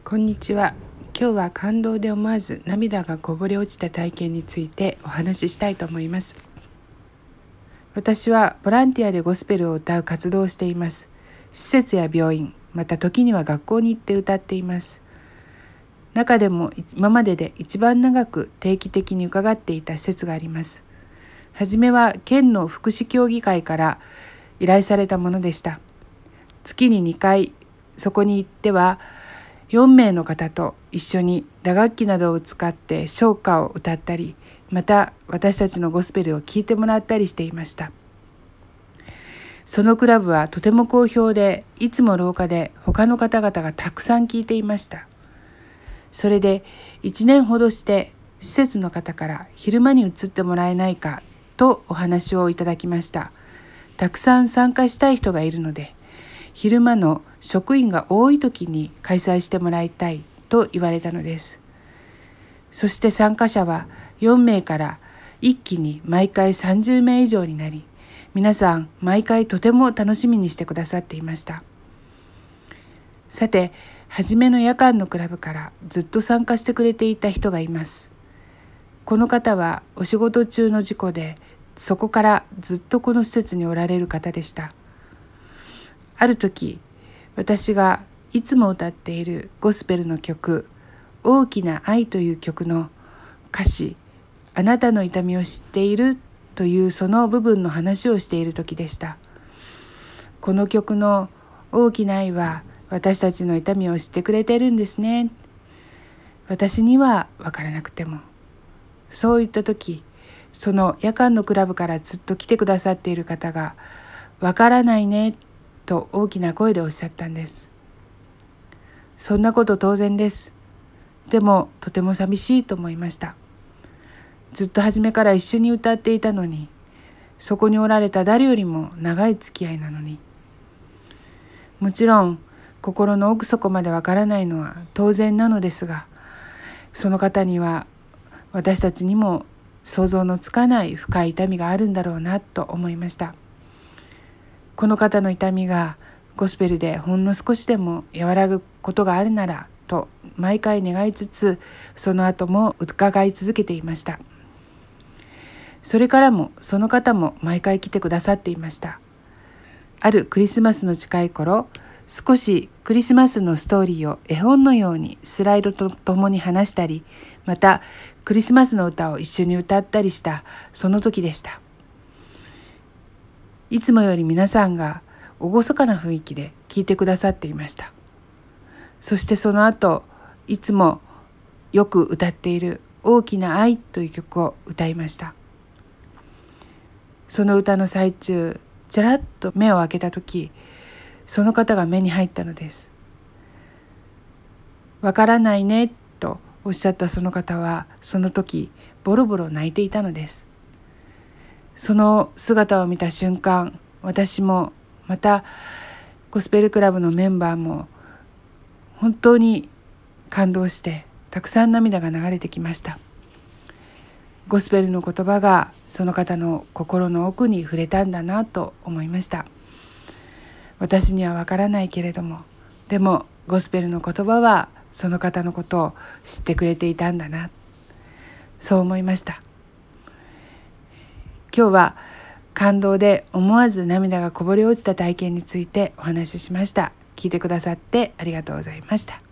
こんにちは。今日は感動で思わず涙がこぼれ落ちた体験についてお話ししたいと思います。私はボランティアでゴスペルを歌う活動をしています。施設や病院、また時には学校に行って歌っています。中でも今までで一番長く定期的に伺っていた施設があります。はじめは県の福祉協議会から依頼されたものでした。月に2回そこに行っては4名の方と一緒に打楽器などを使って唱歌を歌ったり、また私たちのゴスペルを聴いてもらったりしていました。そのクラブはとても好評で、いつも廊下で他の方々がたくさん聴いていました。それで1年ほどして施設の方から昼間に移ってもらえないかとお話をいただきました。たくさん参加したい人がいるので、昼間の職員が多い時に開催してもらいたいと言われたのです。そして参加者は4名から一気に毎回30名以上になり、皆さん毎回とても楽しみにしてくださっていました。さて、初めの夜間のクラブからずっと参加してくれていた人がいます。この方はお仕事中の事故で、そこからずっとこの施設におられる方でした。ある時、私がいつも歌っているゴスペルの曲、大きな愛という曲の歌詞、あなたの痛みを知っているというその部分の話をしている時でした。この曲の大きな愛は私たちの痛みを知ってくれてるんですね。私には分からなくても。そういった時、その夜間のクラブからずっと来てくださっている方が、分からないねと大きな声でおっしゃったんです。そんなこと当然です。でもとても寂しいと思いました。ずっと初めから一緒に歌っていたのに、そこにおられた誰よりも長い付き合いなのに。もちろん心の奥底までわからないのは当然なのですが、その方には私たちにも想像のつかない深い痛みがあるんだろうなと思いました。この方の痛みがゴスペルでほんの少しでも和らぐことがあるならと毎回願いつつ、その後も伺い続けていました。それからもその方も毎回来てくださっていました。あるクリスマスの近い頃、少しクリスマスのストーリーを絵本のようにスライドとともに話したり、またクリスマスの歌を一緒に歌ったりしたその時でした。いつもより皆さんが厳かな雰囲気で聴いてくださっていました。そしてその後、いつもよく歌っている大きな愛という曲を歌いました。その歌の最中、ちらっと目を開けた時、その方が目に入ったのです。わからないねとおっしゃったその方は、その時ボロボロ泣いていたのです。その姿を見た瞬間、私もまたゴスペルクラブのメンバーも本当に感動して、たくさん涙が流れてきました。ゴスペルの言葉がその方の心の奥に触れたんだなと思いました。私にはわからないけれども、でもゴスペルの言葉はその方のことを知ってくれていたんだな、そう思いました。今日は感動で思わず涙がこぼれ落ちた体験についてお話ししました。聞いてくださってありがとうございました。